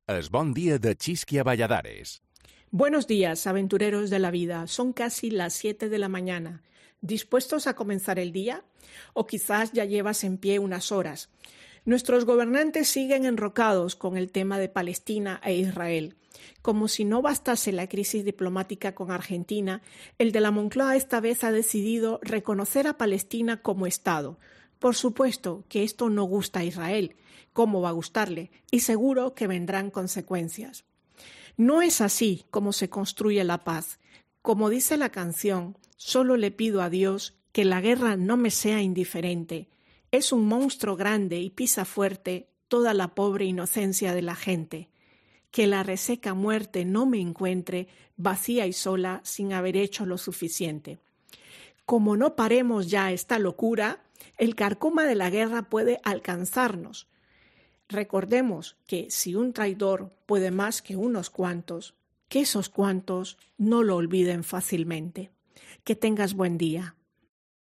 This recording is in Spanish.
Es bon dia de Chisquia Valladares. Buenos días, aventureros de la vida. Son casi las 7 de la mañana. ¿Dispuestos a comenzar el día? O quizás ya llevas en pie unas horas. Nuestros gobernantes siguen enrocados con el tema de Palestina e Israel. Como si no bastase la crisis diplomática con Argentina, el de la Moncloa esta vez ha decidido reconocer a Palestina como Estado. Por supuesto que esto no gusta a Israel. ¿Cómo va a gustarle? Y seguro que vendrán consecuencias. No es así como se construye la paz. Como dice la canción, solo le pido a Dios que la guerra no me sea indiferente. Es un monstruo grande y pisa fuerte toda la pobre inocencia de la gente. Que la reseca muerte no me encuentre vacía y sola sin haber hecho lo suficiente. Como no paremos ya esta locura, el carcoma de la guerra puede alcanzarnos. Recordemos que si un traidor puede más que unos cuantos, que esos cuantos no lo olviden fácilmente. Que tengas buen día.